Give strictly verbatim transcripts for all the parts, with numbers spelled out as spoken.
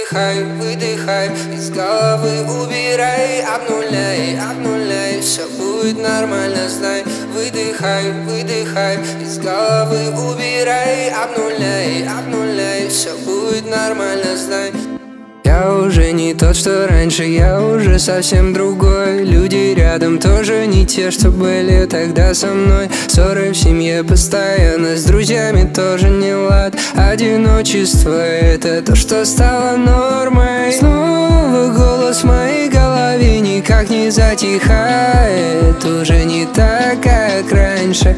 выдыхай, выдыхай, из головы убирай, обнуляй, обнуляй, все будет нормально, знай. Выдыхай, выдыхай, из головы убирай, обнуляй, обнуляй, все будет нормально, знай. Я уже не тот, что раньше, я уже совсем другой. Люди рядом тоже не те, что были тогда со мной. Ссоры в семье постоянно, с друзьями тоже не лад. Одиночество — это то, что стало нормой. Снова голос в моей голове никак не затихает. Уже не так, как раньше.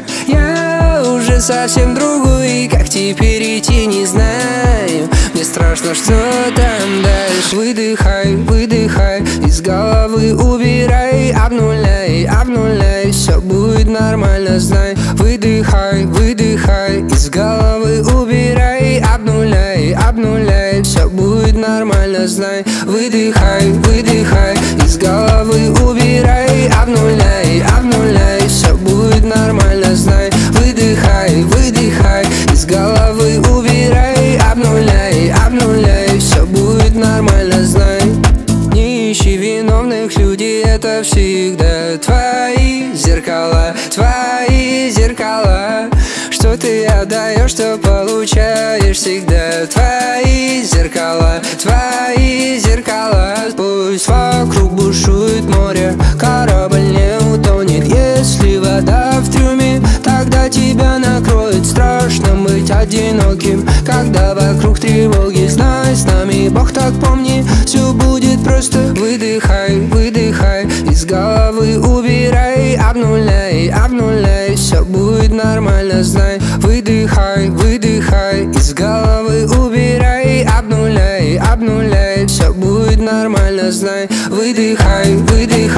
Я уже совсем другой, как теперь идти не знаю. Мне страшно, что там дальше. Выдыхай, выдыхай, из головы убирай, обнуляй, обнуляй, все будет нормально, знай. Выдыхай, выдыхай, из головы убирай, обнуляй, обнуляй, все будет нормально, знай. Выдыхай, выдыхай, из головы убирай, обнуляй, обнуляй, все будет нормально, знай. Выдыхай, выдыхай, из головы убирай, обнуляй, обнуляй, все будет нормально, знай. Не ищи виновных людей, это всегда твои зеркала, твои зеркала. Что ты отдаешь, что получаешь, всегда твои зеркала, твои зеркала. Пусть вокруг бушует море, корабль не утонет. Если вода в трюме, тогда тебя накроет. Страшно быть одиноким, когда вокруг тревоги. Знай, с нами Бог, так помни, все будет просто. Выдыхай, выдыхай, из головы убирай, обнуляй, обнуляй, все будет нормально, знай. Выдыхай, выдыхай, из головы убирай, обнуляй, обнуляй, все будет нормально, знай. Выдыхай, выдыхай.